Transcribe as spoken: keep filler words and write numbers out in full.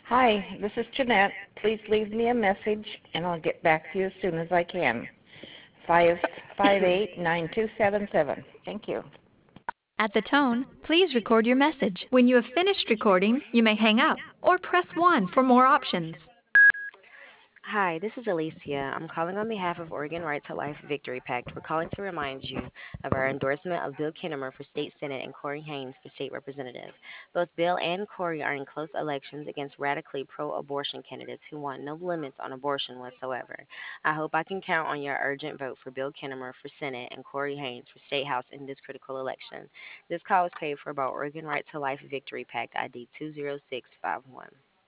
Hi, this is Jeanette. Please leave me a message and I'll get back to you as soon as I can. Five five eight nine two seven seven. Thank you. At the tone, please record your message. When you have finished recording, you may hang up or press one for more options. Hi, this is Alicia. I'm calling on behalf of Oregon Right to Life Victory Pact. We're calling to remind you of our endorsement of Bill Kinnemer for state senate and Corey Haynes for state representative. Both Bill and Corey are in close elections against radically pro-abortion candidates who want no limits on abortion whatsoever. I hope I can count on your urgent vote for Bill Kinnemer for senate and Corey Haynes for state house in this critical election. This call is paid for by Oregon Right to Life Victory Pact I D two zero six five one.